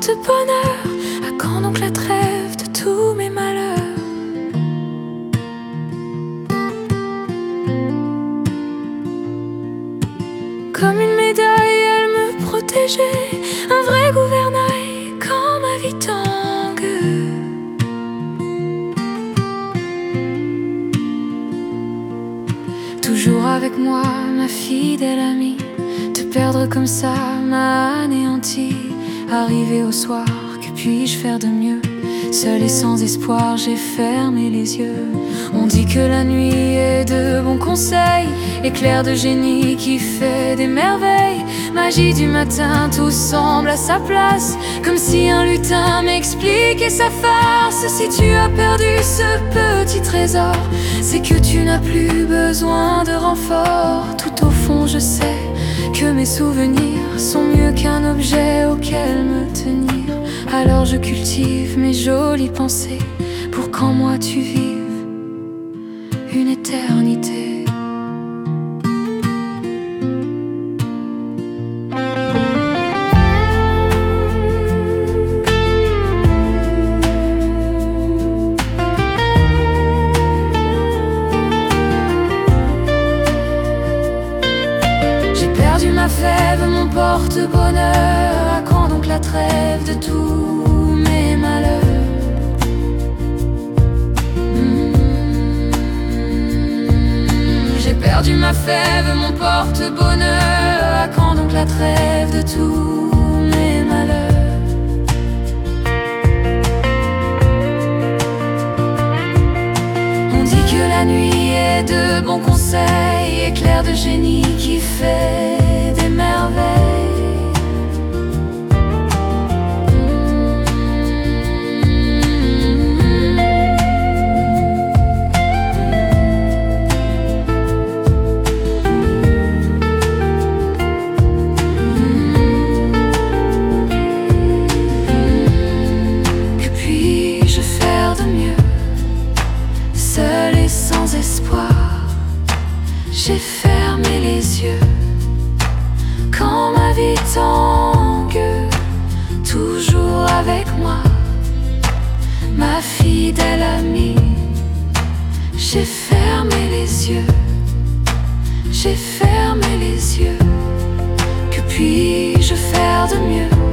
porte-bonheur? À quand donc la trêve de tous mes malheurs? Comme une médaille, elle me protégeait, un vrai gouvernail quand ma vie tangue. Toujours avec moi, ma fidèle amie. Te perdre comme ça m'a anéanti. Arrivé au soir, que puis-je faire de mieux? Seul et sans espoir, j'ai fermé les yeux. On dit que la nuit est de bons conseils, éclair de génie qui fait des merveilles. Magie du matin, tout semble à sa place, comme si un lutin m'expliquait sa farce. Si tu as perdu ce petit trésor, c'est que tu n'as plus besoin de renfort. Tout au fond, je sais que mes souvenirs sont mieux qu'un objet auquel me tenir. Alors je cultive mes jolies pensées pour qu'en moi tu vives une éternité. J'ai perdu ma fève, mon porte-bonheur. À quand donc la trêve de tous mes malheurs? J'ai perdu ma fève, mon porte-bonheur. À quand donc la trêve de tous mes malheurs? On dit que la nuit est de bons conseils, éclair de génie qui fait des merveilles. Seul et sans espoir, j'ai fermé les yeux. Quand ma vie tangue, toujours avec moi, ma fidèle amie. J'ai fermé les yeux, j'ai fermé les yeux. Que puis-je faire de mieux?